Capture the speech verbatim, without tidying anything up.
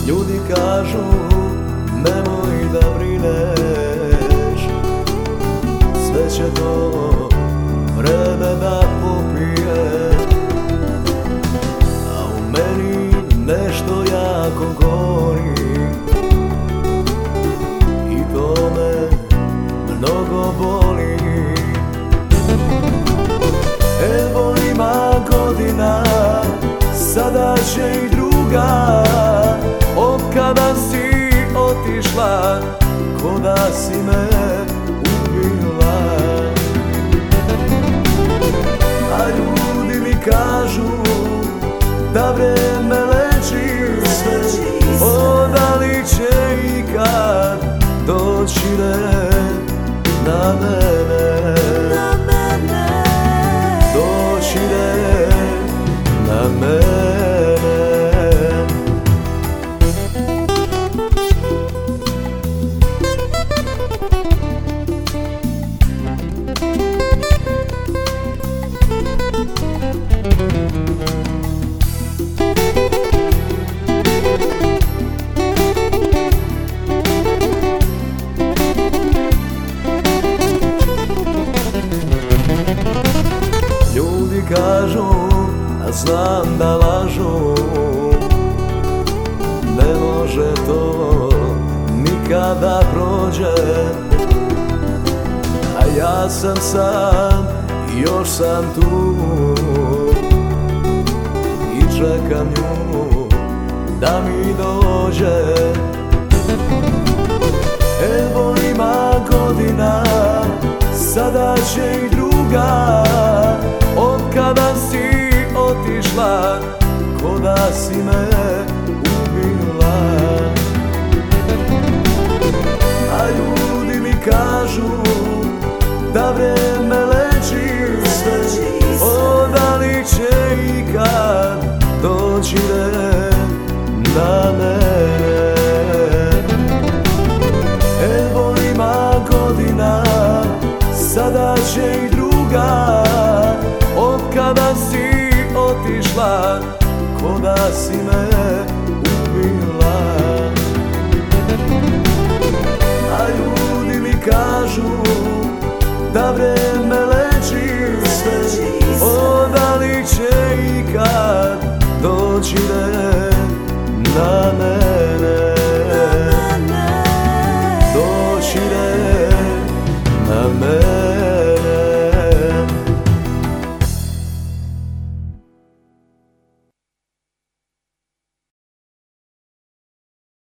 Ljudi kažu nemoj da brineš, sve će to vreme da popije. A u meni nešto jako gori i to me mnogo boli. Evo ima godina, sada će i druga, od kada si otišla, ko da si me ubila. A ljudi mi kažu da vreme leči sve, o da li će ikad doći red na mene, doći red na mene. Ljudi kažu, a znam da lažu, ne može to nikada prođe. A ja sam sam i još sam tu i čekam nju da mi dođe. Evo ima godina, sada će i druga, od kada si otišla, ko da si me ubila. A ljudi mi kažu da vreme leči sve, o da li će ikad doći red na mene. Evo ima godina, sada će i druga, od kada si otišla, ko da si me ubila. A ljudi mi kažu da vreme